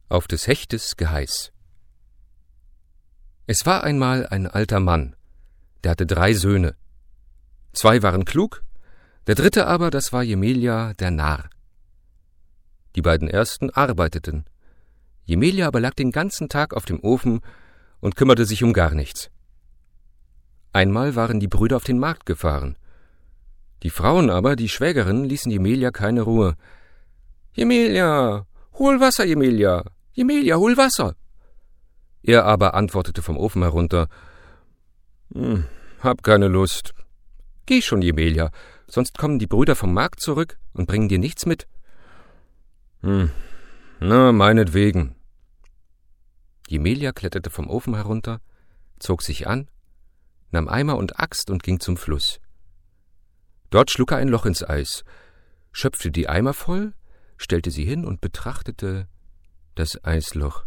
Auf des Hechtes Geheiß. Es war einmal ein alter Mann, der hatte 3 Söhne. 2 waren klug, der 3. aber, das war Jemelja, der Narr. Die beiden ersten arbeiteten. Jemelja aber lag den ganzen Tag auf dem Ofen und kümmerte sich um gar nichts. Einmal waren die Brüder auf den Markt gefahren. Die Frauen aber, die Schwägerinnen, ließen Jemelja keine Ruhe. »Jemelja, hol Wasser, Jemelja! Jemelja, hol Wasser!« Er aber antwortete vom Ofen herunter, »Hab keine Lust.« »Geh schon, Jemelja, sonst kommen die Brüder vom Markt zurück und bringen dir nichts mit.« »Na, meinetwegen.« Jemelja kletterte vom Ofen herunter, zog sich an, nahm Eimer und Axt und ging zum Fluss. Dort schlug er ein Loch ins Eis, schöpfte die Eimer voll, stellte sie hin und betrachtete das Eisloch.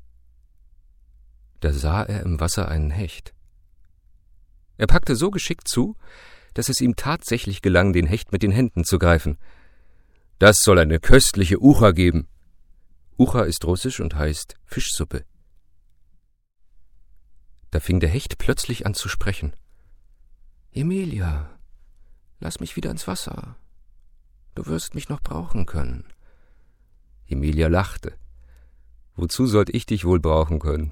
Da sah er im Wasser einen Hecht. Er packte so geschickt zu, dass es ihm tatsächlich gelang, den Hecht mit den Händen zu greifen. »Das soll eine köstliche Ucha geben.« Ucha ist russisch und heißt Fischsuppe. Da fing der Hecht plötzlich an zu sprechen. »Jemelja, lass mich wieder ins Wasser. Du wirst mich noch brauchen können.« Jemelja lachte. »Wozu sollte ich dich wohl brauchen können?«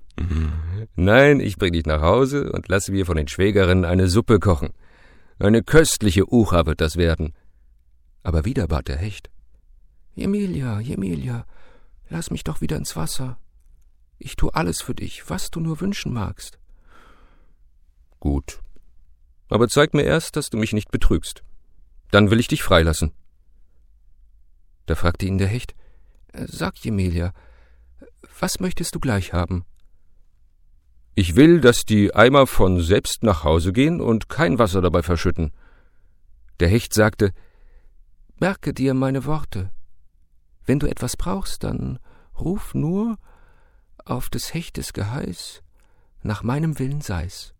»Nein, ich bring dich nach Hause und lasse mir von den Schwägerinnen eine Suppe kochen. Eine köstliche Ucha wird das werden.« Aber wieder bat der Hecht. »Jemelja, Jemelja, lass mich doch wieder ins Wasser. Ich tu alles für dich, was du nur wünschen magst.« »Gut, aber zeig mir erst, dass du mich nicht betrügst. Dann will ich dich freilassen.« Da fragte ihn der Hecht, »Sag, Jemelja, was möchtest du gleich haben?« »Ich will, dass die Eimer von selbst nach Hause gehen und kein Wasser dabei verschütten.« Der Hecht sagte, »Merke dir meine Worte. Wenn du etwas brauchst, dann ruf nur auf des Hechtes Geheiß, nach meinem Willen sei's.«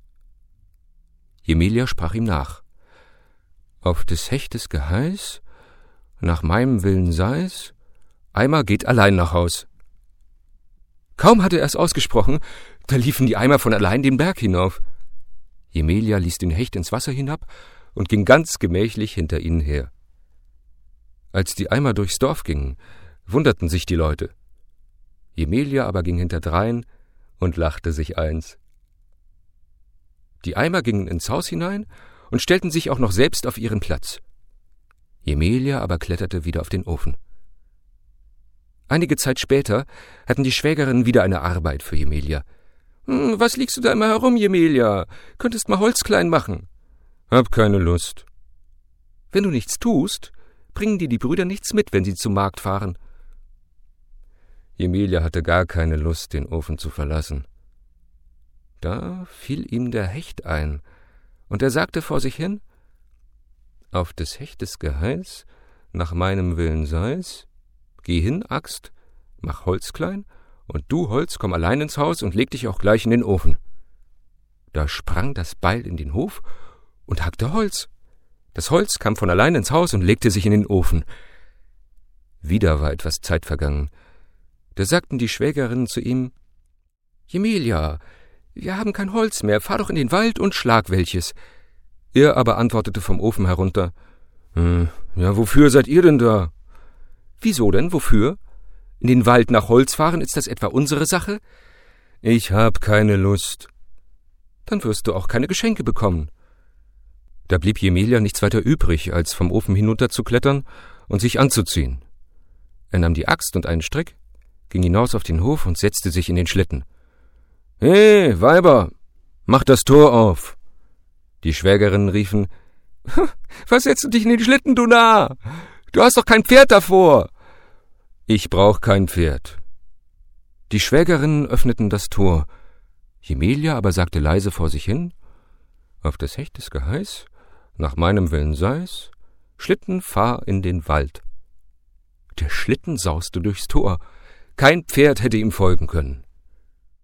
Jemelja sprach ihm nach. »Auf des Hechtes Geheiß, nach meinem Willen sei's, Eimer geht allein nach Haus.« Kaum hatte er es ausgesprochen, da liefen die Eimer von allein den Berg hinauf. Jemelja ließ den Hecht ins Wasser hinab und ging ganz gemächlich hinter ihnen her. Als die Eimer durchs Dorf gingen, wunderten sich die Leute. Jemelja aber ging hinterdrein und lachte sich eins. Die Eimer gingen ins Haus hinein und stellten sich auch noch selbst auf ihren Platz. Jemelja aber kletterte wieder auf den Ofen. Einige Zeit später hatten die Schwägerinnen wieder eine Arbeit für Jemelja. »Was liegst du da immer herum, Jemelja? Könntest mal Holz klein machen.« »Hab keine Lust.« »Wenn du nichts tust, bringen dir die Brüder nichts mit, wenn sie zum Markt fahren.« Jemelja hatte gar keine Lust, den Ofen zu verlassen. Da fiel ihm der Hecht ein, und er sagte vor sich hin, »Auf des Hechtes Geheiß, nach meinem Willen sei's, geh hin, Axt, mach Holz klein, und du, Holz, komm allein ins Haus und leg dich auch gleich in den Ofen.« Da sprang das Beil in den Hof und hackte Holz. Das Holz kam von allein ins Haus und legte sich in den Ofen. Wieder war etwas Zeit vergangen. Da sagten die Schwägerinnen zu ihm, »Jemelja, wir haben kein Holz mehr, fahr doch in den Wald und schlag welches.« Er aber antwortete vom Ofen herunter, »Ja, wofür seid ihr denn da?« »Wieso denn, wofür? In den Wald nach Holz fahren, ist das etwa unsere Sache?« »Ich hab keine Lust.« »Dann wirst du auch keine Geschenke bekommen.« Da blieb Jemelja nichts weiter übrig, als vom Ofen hinunterzuklettern und sich anzuziehen. Er nahm die Axt und einen Strick, ging hinaus auf den Hof und setzte sich in den Schlitten. »He, Weiber, mach das Tor auf!« Die Schwägerinnen riefen, »Was setzt du dich in den Schlitten, du Narr? Du hast doch kein Pferd davor!« »Ich brauch kein Pferd.« Die Schwägerinnen öffneten das Tor. Jemelja aber sagte leise vor sich hin, »Auf des Hechtes Geheiß, nach meinem Willen sei's, Schlitten fahr in den Wald.« Der Schlitten sauste durchs Tor. Kein Pferd hätte ihm folgen können.